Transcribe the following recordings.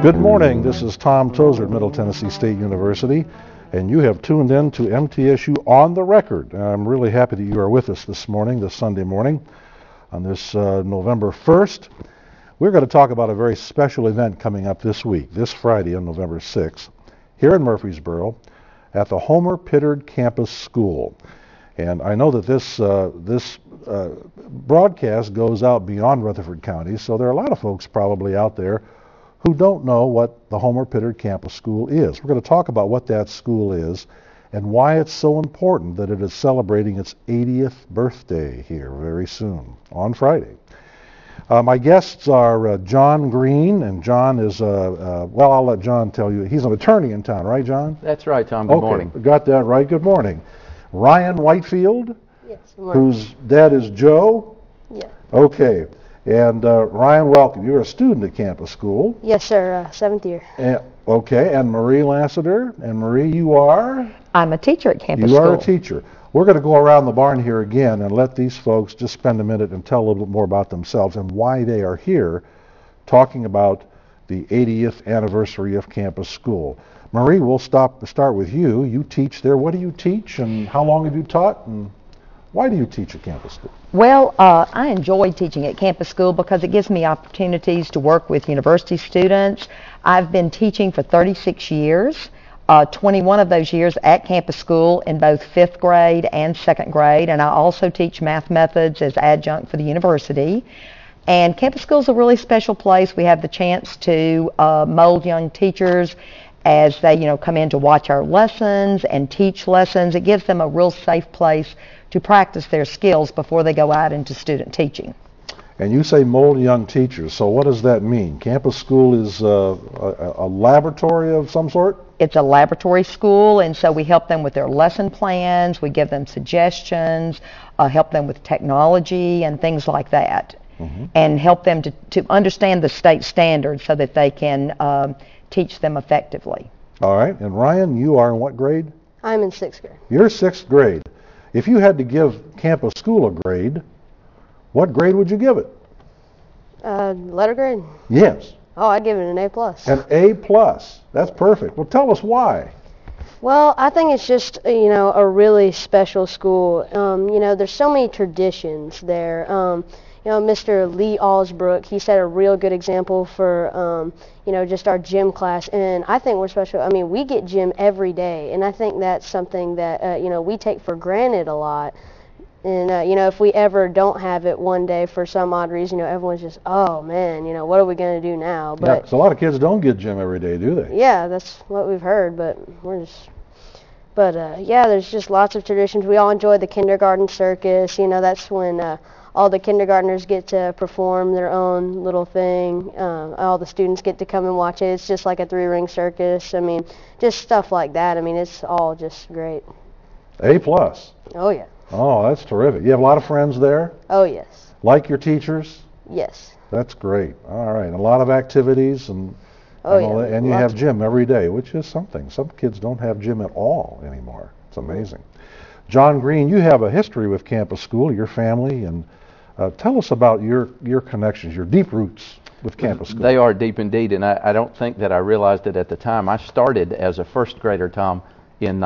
Good morning, this is Tom Tozer at Middle Tennessee State University, and you have tuned in to MTSU On the Record. I'm really happy that you are with us this morning, this Sunday morning, on this November 1st. We're going to talk about a very special event coming up this week, this Friday on November 6th, here in Murfreesboro at the Homer Pittard Campus School. And I know that this broadcast goes out beyond Rutherford County, so there are a lot of folks probably out there who don't know what the Homer Pittard Campus School is. We're going to talk about what that school is and why it's so important that it is celebrating its 80th birthday here very soon, on Friday. My guests are John Green, and John is, well, I'll let John tell you. He's an attorney in town, right, John? That's right, Tom. Good morning. Got that right. Good morning. Ryan Whitefield, yes, good morning. Whose dad is Joe? Yeah. Okay. And Ryan, welcome. You're a student at Campus School. Yes, sir. Seventh year. Okay. And Marie Lassiter. And Marie, you are? I'm a teacher at Campus School. You are a teacher. We're going to go around the barn here again and let these folks just spend a minute and tell a little bit more about themselves and why they are here talking about the 80th anniversary of Campus School. Marie, we'll start with you. You teach there. What do you teach, and how long have you taught, and why do you teach at Campus School? Well, I enjoy teaching at Campus School because it gives me opportunities to work with university students. I've been teaching for 36 years, 21 of those years at Campus School in both 5th grade and 2nd grade, and I also teach math methods as adjunct for the university. And Campus School is a really special place. We have the chance to mold young teachers as they, come in to watch our lessons and teach lessons. It gives them a real safe place to practice their skills before they go out into student teaching. And you say mold young teachers, so what does that mean? Campus School is a laboratory of some sort? It's a laboratory school, and so we help them with their lesson plans, we give them suggestions, help them with technology and things like that, and help them to understand the state standards so that they can teach them effectively. All right, and Ryan, you are in what grade? I'm in 6th grade. You're 6th grade. If you had to give Campus School a grade, what grade would you give it? Letter grade? Yes. Oh, I'd give it an A+. An A+. That's perfect. Well, tell us why. Well, I think it's just, a really special school. There's so many traditions there. Mr. Lee Alsbrook, he set a real good example for, just our gym class. And I think we're special. I mean, we get gym every day. And I think that's something that, we take for granted a lot. And, if we ever don't have it one day for some odd reason, everyone's just, oh, man, what are we going to do now? But yeah, so a lot of kids don't get gym every day, do they? Yeah, that's what we've heard, but we're just... But, yeah, there's just lots of traditions. We all enjoy the kindergarten circus. That's when all the kindergartners get to perform their own little thing. All the students get to come and watch it. It's just like a 3-ring circus. I mean, just stuff like that. I mean, it's all just great. A+. Oh, yeah. Oh, that's terrific. You have a lot of friends there? Oh, yes. Like your teachers? Yes. That's great. All right. A lot of activities and... And you have gym every day, which is something. Some kids don't have gym at all anymore. It's amazing. John Green, you have a history with Campus School, your family, and tell us about your connections, your deep roots with Campus School. They are deep indeed, and I don't think that I realized it at the time. I started as a 1st grader, Tom, in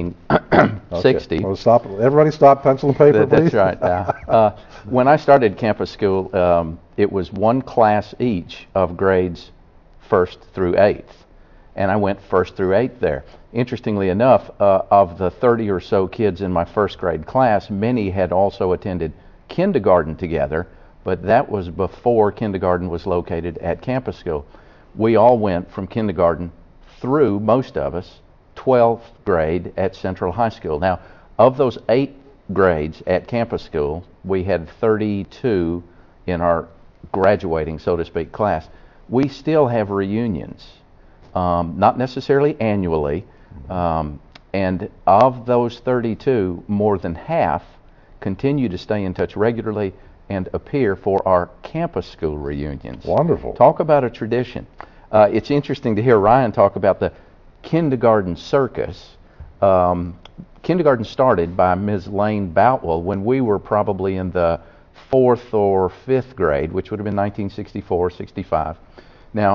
1960. Okay. Well, everybody stop, pencil and paper, please. That's right. When I started Campus School, it was one class each of grades 1st through 8th, and I went 1st through 8th there. Interestingly enough, of the 30 or so kids in my 1st grade class, many had also attended kindergarten together, but that was before kindergarten was located at Campus School. We all went from kindergarten through, most of us, 12th grade at Central High School. Now, of those 8 grades at Campus School, we had 32 in our graduating, so to speak, class. We still have reunions, not necessarily annually, and of those 32, more than half continue to stay in touch regularly and appear for our Campus School reunions. Wonderful. Talk about a tradition. It's interesting to hear Ryan talk about the kindergarten circus. Kindergarten started by Ms. Lane Boutwell when we were probably in the 4th or 5th grade, which would have been 1964, 65. Now,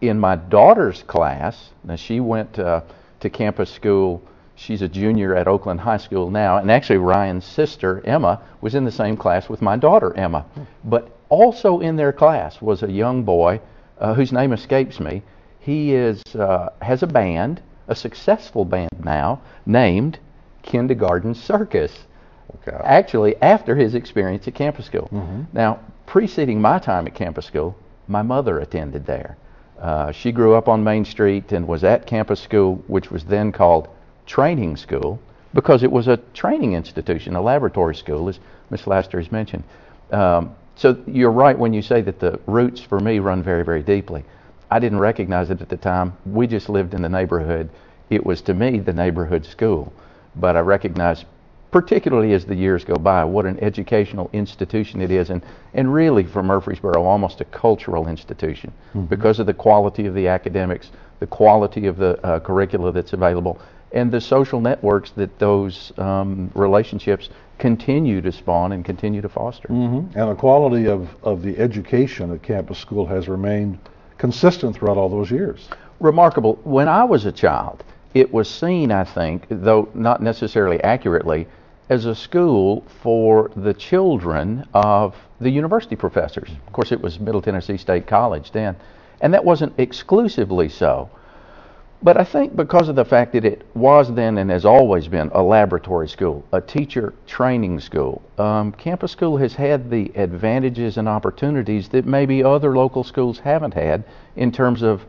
in my daughter's class, now she went to campus school. She's a junior at Oakland High School now, and actually Ryan's sister, Emma, was in the same class with my daughter, Emma. But also in their class was a young boy whose name escapes me. He has a band, a successful band now, named Kindergarten Circus, Okay. actually after his experience at campus school. Now, preceding my time at campus school, my mother attended there. She grew up on Main Street and was at campus school, which was then called training school, because it was a training institution, a laboratory school, as Ms. Laster has mentioned. So you're right when you say that the roots for me run very, very deeply. I didn't recognize it at the time. We just lived in the neighborhood. It was, to me, the neighborhood school. But I recognize, particularly as the years go by, what an educational institution it is, and really for Murfreesboro, almost a cultural institution, because of the quality of the academics, the quality of the curricula that's available, and the social networks that those relationships continue to spawn and continue to foster. And the quality of the education at campus school has remained consistent throughout all those years. Remarkable. When I was a child, it was seen, I think, though not necessarily accurately, as a school for the children of the university professors. Of course, it was Middle Tennessee State College then, and that wasn't exclusively so. But I think because of the fact that it was then and has always been a laboratory school, a teacher training school, campus school has had the advantages and opportunities that maybe other local schools haven't had in terms of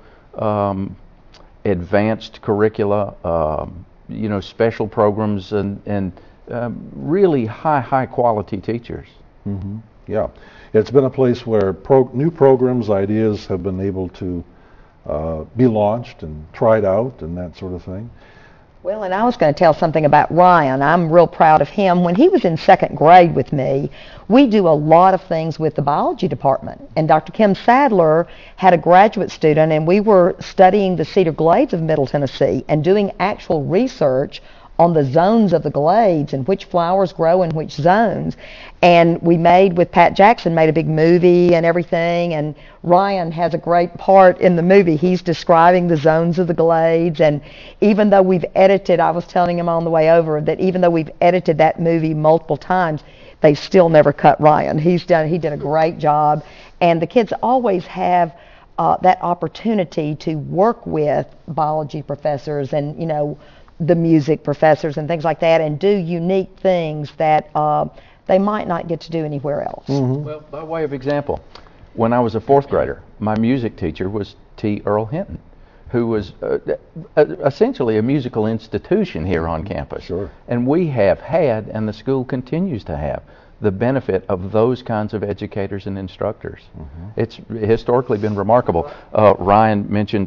advanced curricula, special programs, and really high quality teachers. Yeah, it's been a place where new programs, ideas have been able to be launched and tried out and that sort of thing. Well, and I was going to tell something about Ryan. I'm real proud of him. When he was in second grade with me, we do a lot of things with the biology department. And Dr. Kim Sadler had a graduate student, and we were studying the Cedar Glades of Middle Tennessee and doing actual research on the zones of the glades and which flowers grow in which zones. And we with Pat Jackson, made a big movie and everything, and Ryan has a great part in the movie. He's describing the zones of the glades, and even though we've edited, I was telling him on the way over that even though we've edited that movie multiple times, they still never cut Ryan. He did a great job, and the kids always have that opportunity to work with biology professors and, the music professors and things like that, and do unique things that they might not get to do anywhere else. Well, by way of example, when I was a fourth grader, my music teacher was T. Earl Hinton, who was essentially a musical institution here on campus. Sure. And we have had, and the school continues to have, the benefit of those kinds of educators and instructors. It's historically been remarkable. Ryan mentioned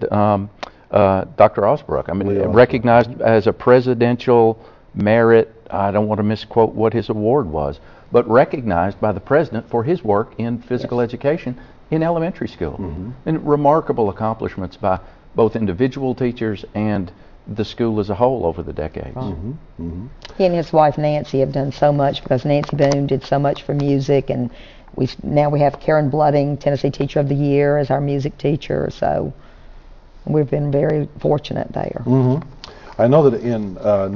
Dr. Osbrook. I mean, recognized as a presidential merit, I don't want to misquote what his award was, but recognized by the president for his work in physical education in elementary school. And remarkable accomplishments by both individual teachers and the school as a whole over the decades. He and his wife Nancy have done so much, because Nancy Boone did so much for music, and now we have Karen Blooding, Tennessee Teacher of the Year, as our music teacher, so we've been very fortunate there. I know that in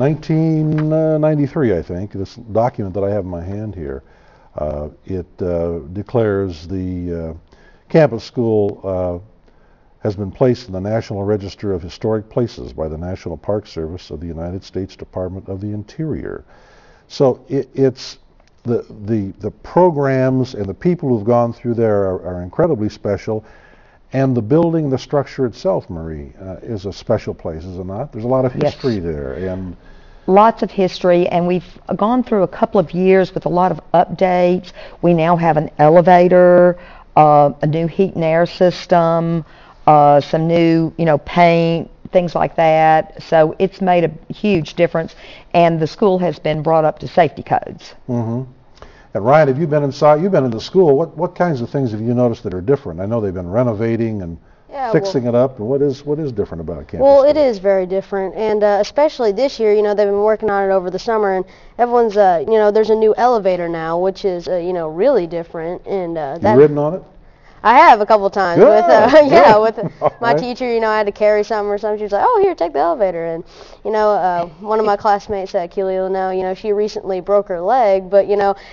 1993, I think, this document that I have in my hand here, it declares the campus school has been placed in the National Register of Historic Places by the National Park Service of the United States Department of the Interior. So it's the programs and the people who've gone through there are incredibly special. And the building, the structure itself, Marie, is a special place, is it not? There's a lot of history there. And lots of history, and we've gone through a couple of years with a lot of updates. We now have an elevator, a new heat and air system, some new, paint, things like that. So it's made a huge difference, and the school has been brought up to safety codes. And Ryan, have you been inside? You've been in the school. What kinds of things have you noticed that are different? I know they've been renovating and fixing it up. And what is different about campus? Well, it is very different, and especially this year. They've been working on it over the summer, and everyone's there's a new elevator now, which is really different. And you ridden on it? I have a couple times. Good, With my teacher, I had to carry something or something. She was like, "Oh, here, take the elevator." And one of my classmates at Keely now, she recently broke her leg, but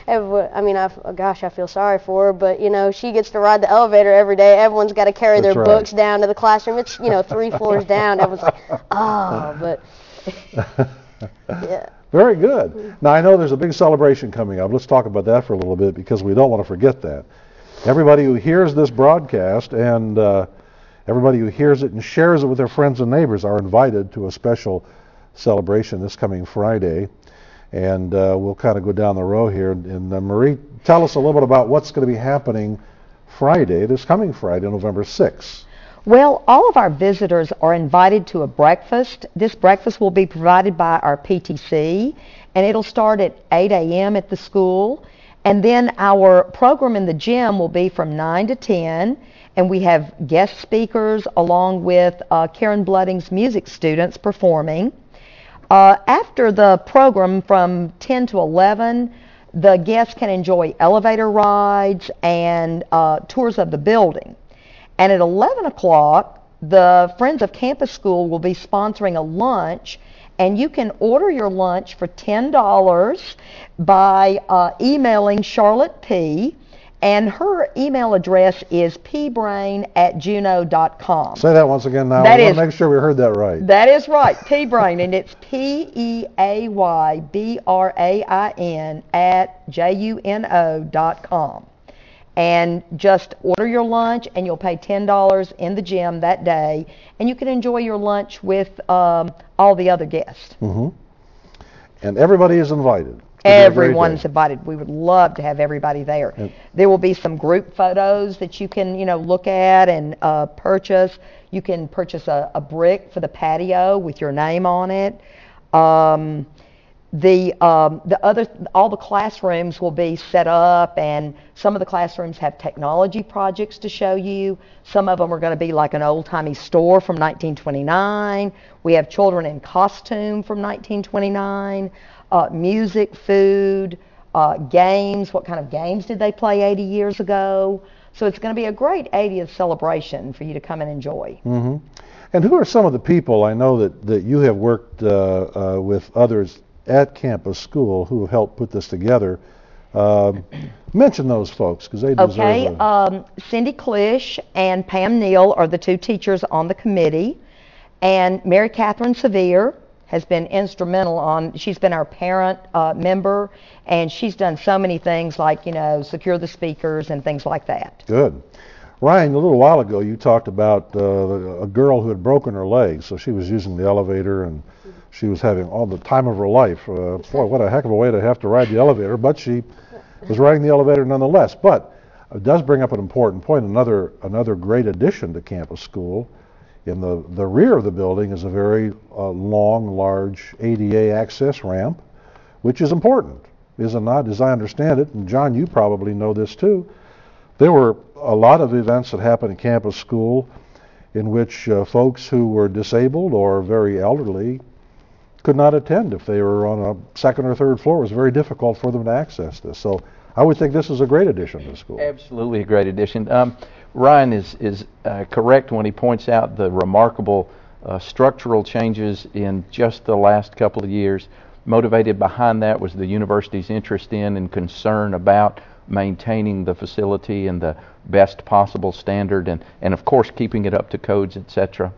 I feel sorry for her, but she gets to ride the elevator every day. Everyone's got to carry their books down to the classroom. It's 3 floors down. Everyone's like, "Oh," but yeah. Very good. Now, I know there's a big celebration coming up. Let's talk about that for a little bit because we don't want to forget that. Everybody who hears this broadcast and everybody who hears it and shares it with their friends and neighbors are invited to a special celebration this coming Friday. And we'll kind of go down the row here. And Marie, tell us a little bit about what's going to be happening this coming Friday, November 6th. Well, all of our visitors are invited to a breakfast. This breakfast will be provided by our PTC, and it'll start at 8 a.m. at the school. And then our program in the gym will be from 9 to 10, and we have guest speakers along with Karen Blooding's music students performing. After the program from 10 to 11, the guests can enjoy elevator rides and tours of the building. And at 11 o'clock, the Friends of Campus School will be sponsoring a lunch, and you can order your lunch for $10 by emailing Charlotte P., and her email address is pbrain@juno.com. Say that once again now. I want to make sure we heard that right. That is right, pbrain, and it's PEAYBRAIN@JUNO.com. And just order your lunch, and you'll pay $10 in the gym that day, and you can enjoy your lunch with all the other guests. Mm-hmm. And everybody is invited. Everyone's invited. We would love to have everybody there. There will be some group photos that you can, look at and purchase. You can purchase a brick for the patio with your name on it. All the classrooms will be set up, and some of the classrooms have technology projects to show you. Some of them are going to be like an old-timey store from 1929. We have children in costume from 1929, music, food, games. What kind of games did they play 80 years ago? So it's going to be a great 80th celebration for you to come and enjoy. Mm-hmm. And who are some of the people, I know that you have worked with others at Campus School who have helped put this together. Mention those folks because they deserve Okay, Cindy Klisch and Pam Neal are the two teachers on the committee, and Mary Catherine Sevier has been instrumental she's been our parent member, and she's done so many things like, secure the speakers and things like that. Good. Ryan, a little while ago you talked about a girl who had broken her leg, so she was using the elevator and she was having all the time of her life. Boy, what a heck of a way to have to ride the elevator, but she was riding the elevator nonetheless. But it does bring up an important point. Another great addition to Campus School. In the rear of the building is a very long, large ADA access ramp, which is important, is it not? As I understand it, and John, you probably know this too, there were a lot of events that happened at Campus School in which folks who were disabled or very elderly could not attend if they were on a second or third floor. It was very difficult for them to access this. So I would think this is a great addition to the school. Absolutely a great addition. Ryan is correct when he points out the remarkable structural changes in just the last couple of years. Motivated behind that was the university's interest in and concern about maintaining the facility in the best possible standard and of course keeping it up to codes, etc.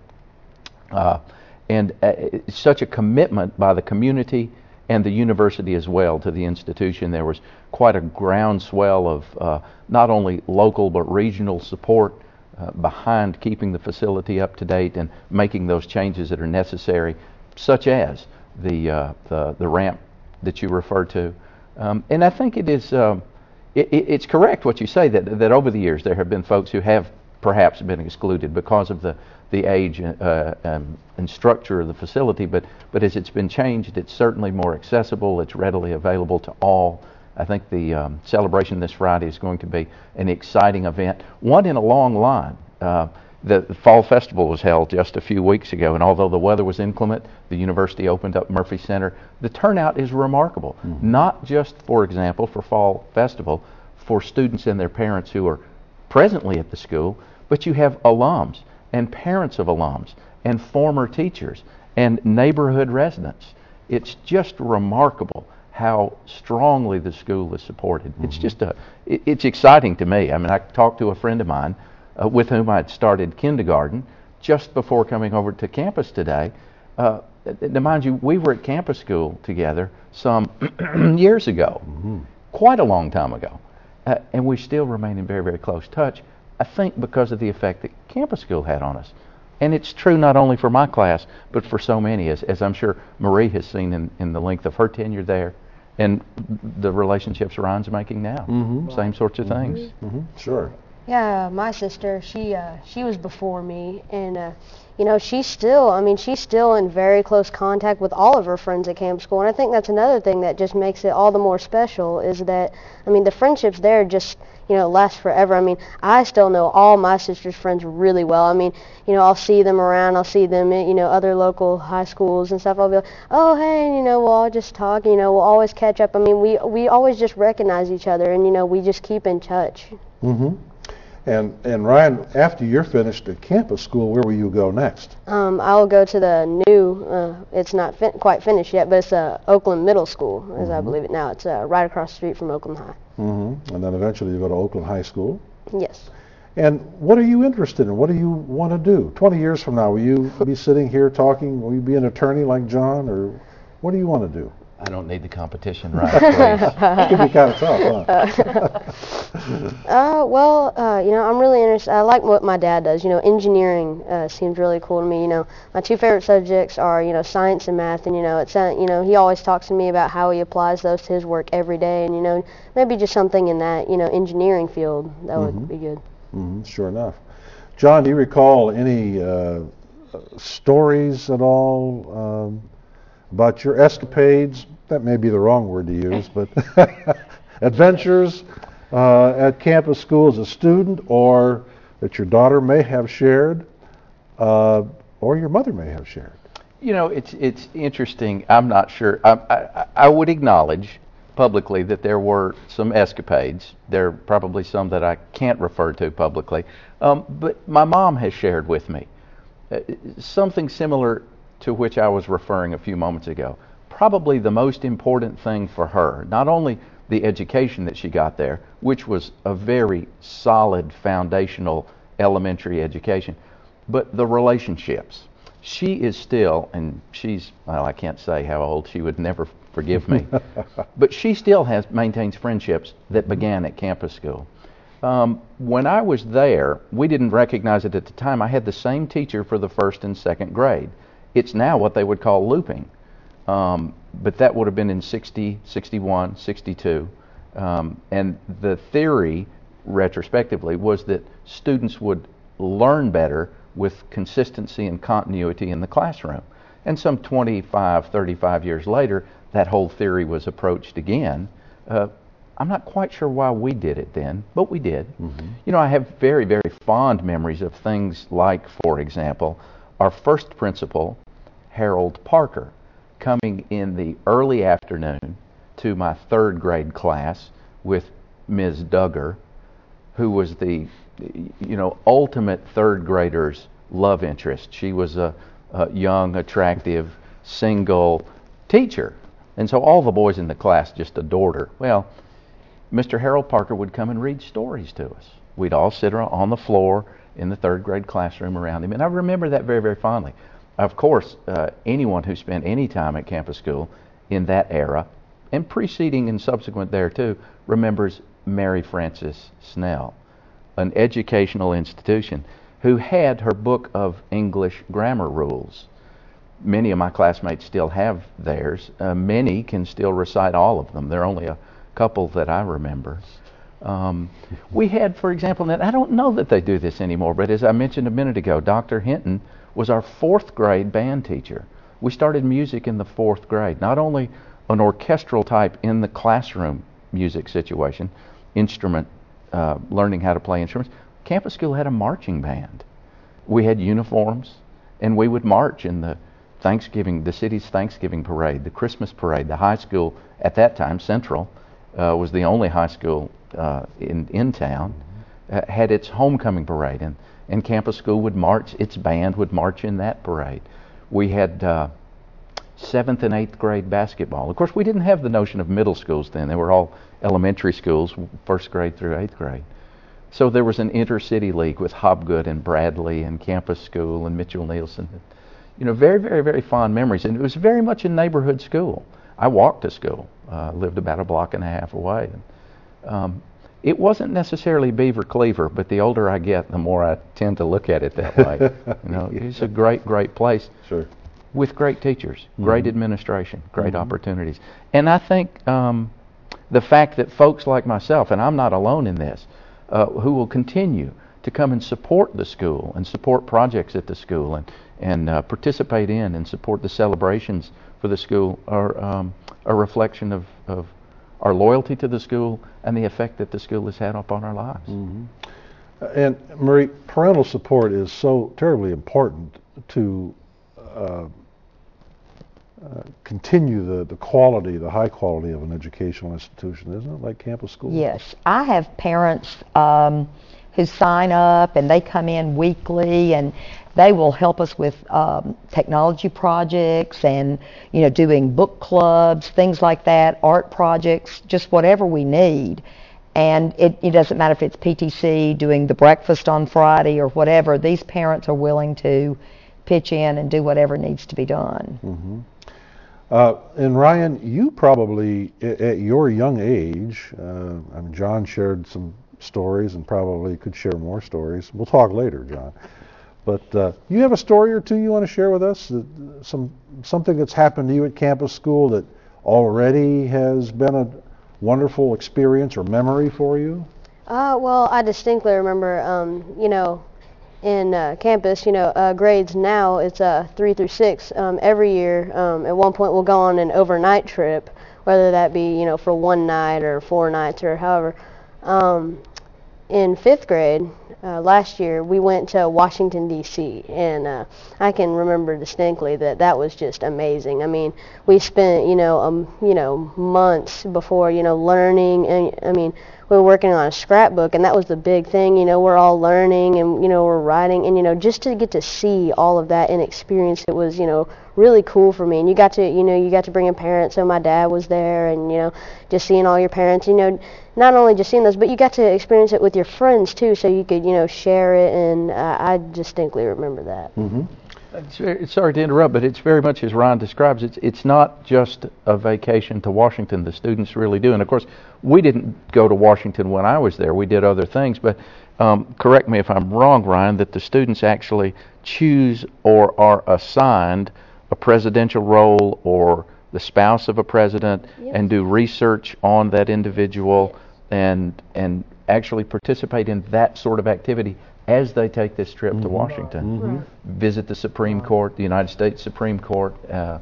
And it's such a commitment by the community and the university as well to the institution. There was quite a groundswell of not only local but regional support behind keeping the facility up to date and making those changes that are necessary, such as the ramp that you referred to. And I think it is it's correct what you say that over the years there have been folks who have perhaps been excluded because of the age and structure of the facility, but as it's been changed, it's certainly more accessible, it's readily available to all. I think the celebration this Friday is going to be an exciting event, one in a long line. The Fall Festival was held just a few weeks ago, and although the weather was inclement, the university opened up Murphy Center. The turnout is remarkable, not just, for example, for Fall Festival, for students and their parents who are presently at the school, but you have alums and parents of alums and former teachers and neighborhood residents. It's just remarkable how strongly the school is supported. It's just it's exciting to me. I mean, I talked to a friend of mine with whom I'd started kindergarten just before coming over to campus today. Now, mind you, we were at campus school together some years ago, quite a long time ago, and we still remain in very, very close touch, I think because of the effect that campus school had on us. And it's true not only for my class, but for so many, as I'm sure Marie has seen in the length of her tenure there, and the relationships Ryan's making now. Same sorts of things. Sure. Yeah, my sister, she was before me, and you know, she's still in very close contact with all of her friends at camp school, and I think that's another thing that just makes it all the more special is that, I mean, the friendships there just, you know, last forever. I mean, I still know all my sister's friends really well. I mean, you know, I'll see them around, I'll see them at, you know, other local high schools and stuff. I'll be like, oh, hey, and, you know, we'll all just talk, you know, we'll always catch up. I mean, we always just recognize each other, and, you know, we just keep in touch. And Ryan, after you're finished at campus school, where will you go next? I'll go to the new, it's not quite finished yet, but it's Oakland Middle School, as I believe it now. It's right across the street from Oakland High. And then eventually you go to Oakland High School. Yes. And what are you interested in? What do you want to do? 20 years from now, will you be sitting here talking? Will you be an attorney like John? Or what do you want to do? I don't need the competition, right? Please. It could be kind of tough, huh? You know, I'm really interested. I like what my dad does. You know, engineering seems really cool to me. You know, my two favorite subjects are, you know, science and math. And, you know, you know, he always talks to me about how he applies those to his work every day. And, you know, maybe just something in that, you know, engineering field. That would be good. Sure enough. John, do you recall any stories at all about your escapades? That may be the wrong word to use, but adventures at campus school as a student, or that your daughter may have shared, or your mother may have shared. You know, it's interesting. I'm not sure. I would acknowledge publicly that there were some escapades. There are probably some that I can't refer to publicly. But my mom has shared with me something similar to which I was referring a few moments ago. Probably the most important thing for her, not only the education that she got there, which was a very solid foundational elementary education, but the relationships. She is still, and she's, well, I can't say how old, she would never forgive me, but she still maintains friendships that began at campus school. When I was there, we didn't recognize it at the time. I had the same teacher for the first and second grade. It's now what they would call looping. But that would have been in 60, 61, 62. And the theory, retrospectively, was that students would learn better with consistency and continuity in the classroom. And some 25, 35 years later, that whole theory was approached again. I'm not quite sure why we did it then, but we did. You know, I have very, very fond memories of things like, for example, our first principal, Harold Parker, coming in the early afternoon to my third grade class with Ms. Duggar, who was the, you know, ultimate third grader's love interest. She was a young, attractive, single teacher. And so all the boys in the class just adored her. Well, Mr. Harold Parker would come and read stories to us. We'd all sit on the floor in the third grade classroom around him. And I remember that very, very fondly. Of course, anyone who spent any time at campus school in that era, and preceding and subsequent there too, remembers Mary Frances Snell, an educational institution, who had her book of English grammar rules. Many of my classmates still have theirs. Many can still recite all of them. There are only a couple that I remember. We had, for example, and I don't know that they do this anymore, but as I mentioned a minute ago, Dr. Hinton was our fourth grade band teacher. We started music in the fourth grade, not only an orchestral type in the classroom music situation, instrument, learning how to play instruments. Campus school had a marching band. We had uniforms, and we would march in the city's Thanksgiving parade, the Christmas parade. The high school at that time, Central, was the only high school in town. had its homecoming parade, and campus school would march, its band would march in that parade. We had 7th and 8th grade basketball. Of course, we didn't have the notion of middle schools then. They were all elementary schools, 1st grade through 8th grade. So there was an intercity league with Hobgood and Bradley and Campus School and Mitchell Nielsen. You know, very, very, very fond memories. And it was very much a neighborhood school. I walked to school, lived about a block and a half away. It wasn't necessarily Beaver Cleaver, but the older I get, the more I tend to look at it that way. You know, it's a great, great place. Sure. With great teachers, great administration, great opportunities. And I think the fact that folks like myself, and I'm not alone in this, who will continue to come and support the school and support projects at the school and participate in and support the celebrations for the school are a reflection of our loyalty to the school and the effect that the school has had upon our lives. And Marie, parental support is so terribly important to continue the quality, the high quality of an educational institution, isn't it, like campus school? Yes. I have parents who sign up and they come in weekly and they will help us with technology projects and, you know, doing book clubs, things like that, art projects, just whatever we need. And it doesn't matter if it's PTC, doing the breakfast on Friday or whatever. These parents are willing to pitch in and do whatever needs to be done. And Ryan, you probably, at your young age, I mean, John shared some stories and probably could share more stories. We'll talk later, John. But you have a story or two you want to share with us? Something that's happened to you at campus school that already has been a wonderful experience or memory for you? Well, I distinctly remember, you know, in campus, you know, grades now, it's 3 through 6. Every year, at one point, we'll go on an overnight trip, whether that be, you know, for one night or 4 nights or however. In 5th grade, last year, we went to Washington, D.C., and I can remember distinctly that was just amazing. I mean, we spent, you know, months before, you know, learning, and I mean, we were working on a scrapbook, and that was the big thing. You know, we're all learning, and, you know, we're writing, and, you know, just to get to see all of that and experience it was, you know, really cool for me. And you got to bring a parent, so my dad was there, and, you know, just seeing all your parents, you know, not only just seeing those, but you got to experience it with your friends too, so you could, you know, share it, and I distinctly remember that. Sorry to interrupt, but it's very much as Ryan describes. It's not just a vacation to Washington. The students really do. And of course, we didn't go to Washington when I was there. We did other things. But correct me if I'm wrong, Ryan, that the students actually choose or are assigned a presidential role or the spouse of a president, and do research on that individual and actually participate in that sort of activity as they take this trip to Washington. Visit the Supreme Court, the United States Supreme Court,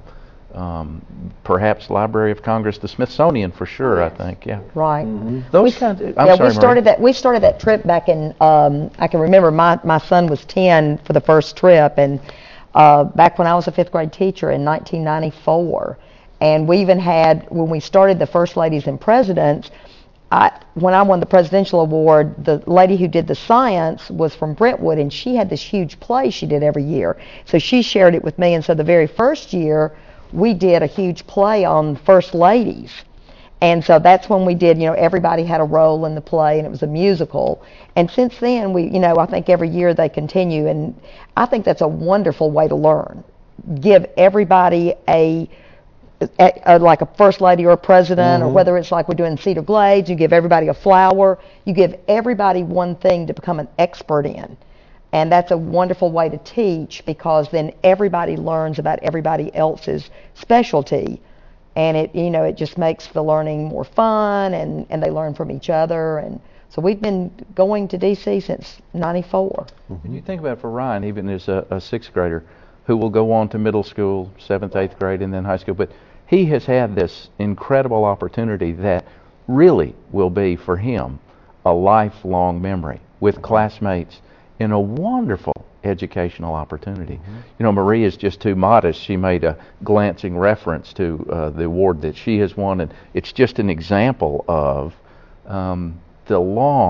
perhaps Library of Congress, the Smithsonian for sure, I think, Right. Those kinds of, we started that trip back in, I can remember my son was 10 for the first trip, and back when I was a 5th grade teacher in 1994. And we even had, when we started the First Ladies and Presidents, when I won the presidential award, the lady who did the science was from Brentwood, and she had this huge play she did every year. So she shared it with me, and so the very first year, we did a huge play on First Ladies. And so that's when we did, you know, everybody had a role in the play, and it was a musical. And since then, we, you know, I think every year they continue, and I think that's a wonderful way to learn. Give everybody like a first lady or a president, or whether it's like we're doing Cedar Glades, you give everybody a flower, you give everybody one thing to become an expert in. And that's a wonderful way to teach, because then everybody learns about everybody else's specialty. And it, you know, it just makes the learning more fun, and they learn from each other. And so we've been going to DC since '94. When you think about it, for Ryan, even as a 6th grader who will go on to middle school, 7th, 8th grade, and then high school, but he has had this incredible opportunity that really will be for him a lifelong memory with classmates in a wonderful educational opportunity. You know, Marie is just too modest. She made a glancing reference to the award that she has won, and it's just an example of the long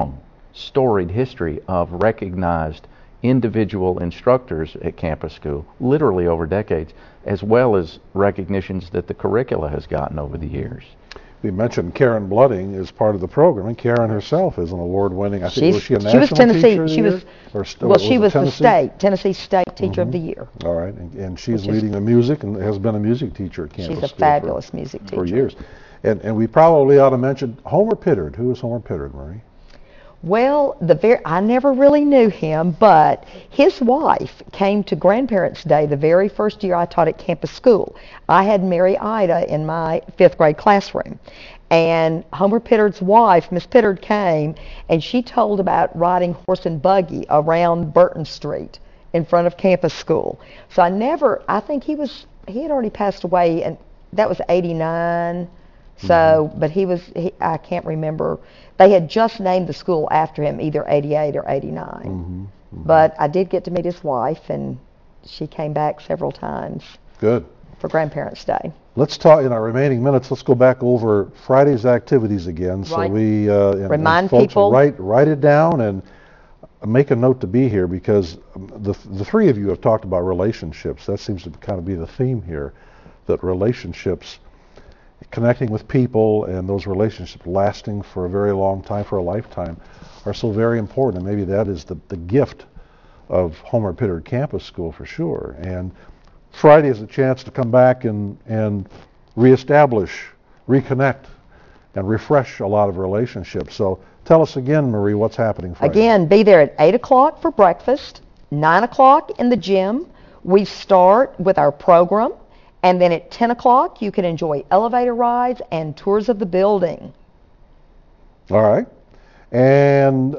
storied history of recognized individual instructors at Campus School, literally over decades, as well as recognitions that the curricula has gotten over the years. We mentioned Karen Blooding is part of the program, and Karen herself is an award-winning. I think was she a national she was Tennessee. teacher of the She year? was she was Tennessee? the Tennessee State Teacher of the Year. All right, and she's leading the music and has been a music teacher at Campus School. She's a fabulous music teacher for years. And we probably ought to mention Homer Pittard. Who is Homer Pittard, Marie? Well, I never really knew him, but his wife came to Grandparents' Day the very first year I taught at Campus School. I had Mary Ida in my 5th grade classroom. And Homer Pittard's wife, Miss Pittard, came, and she told about riding horse and buggy around Burton Street in front of Campus School. So I think he had already passed away, and that was 89. So, but I can't remember. They had just named the school after him, either 88 or 89. But I did get to meet his wife, and she came back several times. Good. For Grandparents' Day. Let's talk, in our remaining minutes, let's go back over Friday's activities again. So we remind folks people. Write it down and make a note to be here, because the three of you have talked about relationships. That seems to kind of be the theme here, that relationships, connecting with people and those relationships lasting for a very long time, for a lifetime, are so very important. And maybe that is the gift of Homer Pittard Campus School for sure. And Friday is a chance to come back and reestablish, reconnect, and refresh a lot of relationships. So tell us again, Marie, what's happening Friday? Again, be there at 8 o'clock for breakfast, 9 o'clock in the gym. We start with our program, and then at 10 o'clock you can enjoy elevator rides and tours of the building. All right. And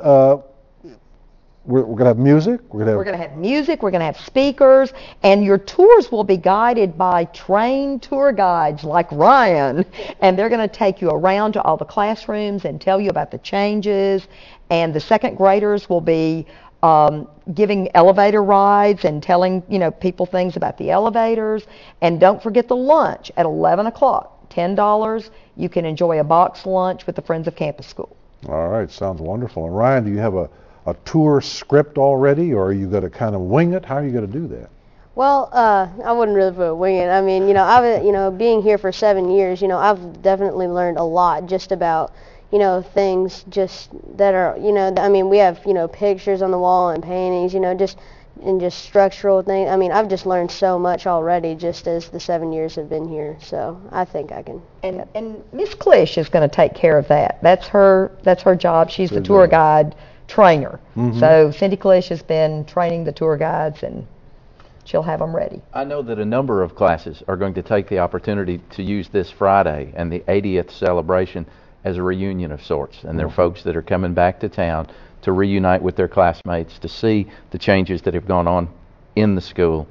we're going to have music. We're going to have music. We're going to have speakers, and your tours will be guided by trained tour guides like Ryan, and they're going to take you around to all the classrooms and tell you about the changes. And the second graders will be giving elevator rides and telling people things about the elevators. And don't forget the lunch at 11 o'clock. $10. You can enjoy a box lunch with the Friends of Campus School. All right, sounds wonderful. And Ryan, do you have a tour script already, or are you going to kind of wing it? How are you going to do that? Well, I wouldn't really wing it. I mean, I've being here for 7 years, I've definitely learned a lot just about, things just that are, I mean, we have, pictures on the wall and paintings, just structural things. I mean, I've just learned so much already just as the 7 years have been here. So I think I can. And Miss Klish is going to take care of that. That's her job. She's the tour guide trainer. So Cindy Klish has been training the tour guides, and she'll have them ready. I know that a number of classes are going to take the opportunity to use this Friday and the 80th celebration as a reunion of sorts. And there are folks that are coming back to town to reunite with their classmates, to see the changes that have gone on in the school.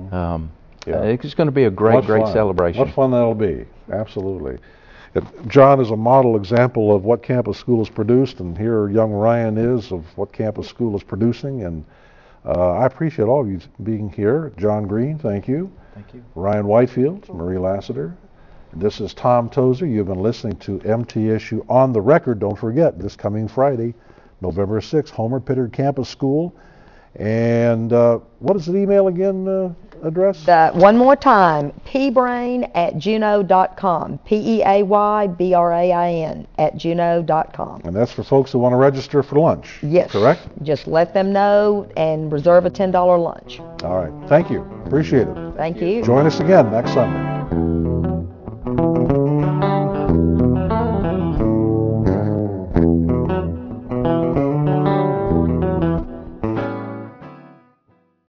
It's going to be a great celebration. What fun that'll be. Absolutely. John is a model example of what Campus School has produced, and here young Ryan is of what Campus School is producing. And I appreciate all of you being here. John Green, thank you. Thank you. Ryan Whitefield, Marie Lassiter. This is Tom Tozer. You've been listening to MTSU On the Record. Don't forget, this coming Friday, November 6th, Homer Pittard Campus School. And what is the email again, address? One more time, pbrain@juno.com, PEAYBRAIN@juno.com. And that's for folks who want to register for lunch. Yes. Correct? Just let them know and reserve a $10 lunch. All right. Thank you. Appreciate it. Thank you. Join us again next Sunday.